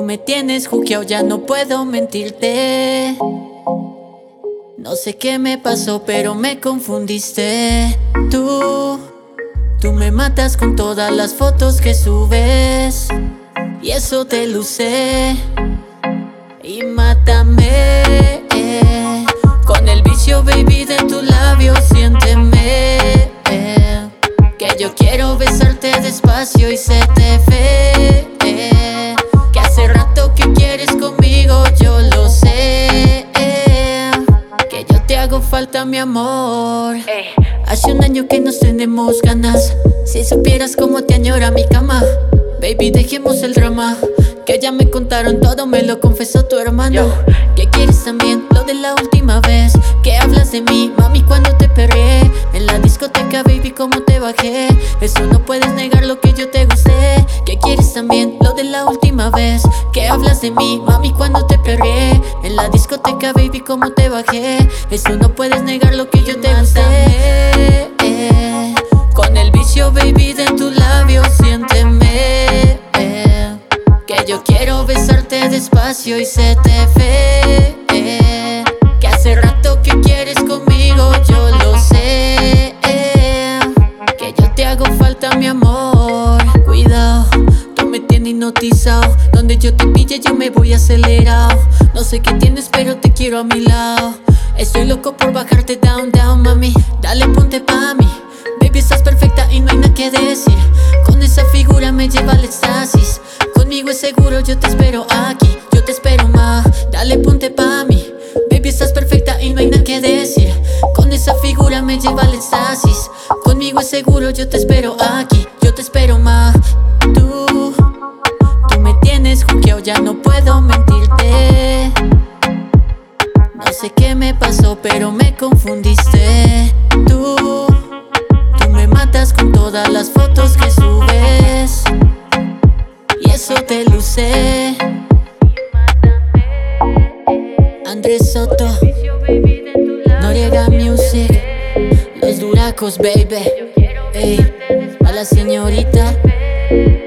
me tienes juqueado, ya no puedo mentirte. No sé qué me pasó, pero me confundiste. Tú me matas con todas las fotos que subes, y eso te luce. Y mátame con el vicio, baby, de tus labios. Siénteme que yo quiero besarte despacio y se te ve que hace rato que quieres conmigo, yo lo sé. Que yo te hago falta, mi amor. Hace un año que nos tenemos ganas. Si supieras cómo te añora mi cama. Baby, dejemos el drama, que ya me contaron todo, me lo confesó tu hermano. ¿Qué quieres también? Lo de la última vez que hablas de mí, mami, cuando te perreé en la discoteca, baby, cómo te bajé. Eso no puedes negar, lo que yo te gusté. ¿Qué quieres también? Lo de la última vez que hablas de mí, mami, cuando te perreé en la discoteca, baby, cómo te bajé. Eso no puedes negar, lo que yo te gusté. Con el vicio, baby, de tus labios. Siénteme que yo quiero besarte despacio y se te ve que hace rato que quieres conmigo, yo lo sé. Que yo te hago falta, mi amor. Cuidado, tú me tienes hipnotizado. Donde yo te pille yo me voy acelerado. No sé qué tienes pero te quiero a mi lado. Estoy loco por bajarte down, down, mami. Dale, ponte pa' mí. Baby, estás perfecta y no hay nada que decir. Con esa figura me lleva al éxtasis. Conmigo es seguro, yo te espero aquí. Yo te espero más, dale, ponte pa' mí. Baby, estás perfecta y no hay nada que decir. Con esa figura me lleva al éxtasis. Conmigo es seguro, yo te espero aquí. Yo te espero más. Tú me tienes juqueado, ya no puedo mentirte. No sé qué me pasó, pero me confundiste. Tú me matas con todas las fotos que subes, y eso te luce. Andrés Soto, Noriega Music, Los Duracos, baby. Ey, a la señorita.